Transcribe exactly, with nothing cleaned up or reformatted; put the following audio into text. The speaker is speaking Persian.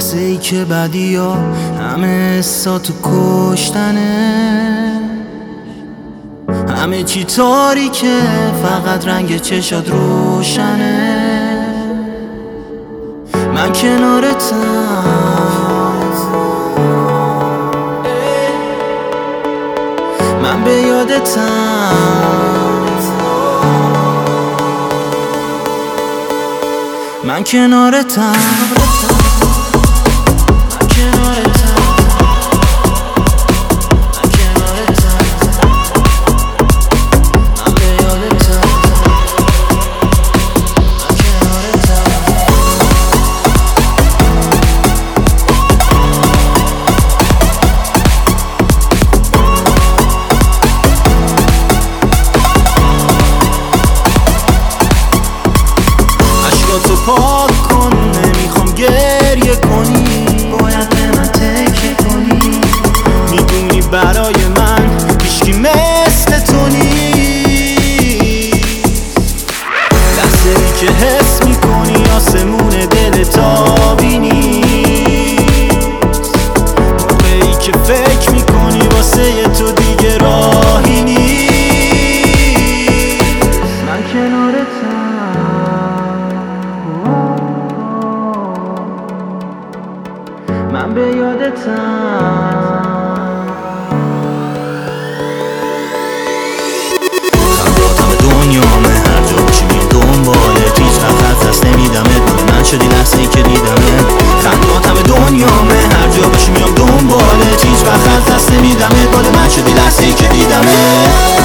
لحظه ای که بدی ها همه حساتو کشتنه، همه چی تاریکه فقط رنگ چشات روشنه. من کنارتم، من به یادتم، من کنارتم، من کنارتم، من کنارتم، من به یادتم، من کنارتم. اشکاتو پاک کن، نمیخوام گریه کنی، باید به من تکیه کنی. میدونی برای من هیچکی مثل تو نیست. لحظه ای که حس میکنی آسمون دلت آبی نیست. موقعی که فکر میکنی واسه تو دیگه راهی نیست. من کنارتم، من به یادتم. خنداتم دنیامه، هر جا باشی میام دنبالت، هیچ وقت از دست نمیدمت، مال من شدی لحظه ای که دیدمت. خنداتم دنیامه، هر جا باشی میام دنبالت، هیچ وقت از دست نمیدمت، مال من شدی لحظه ای که دیدمت.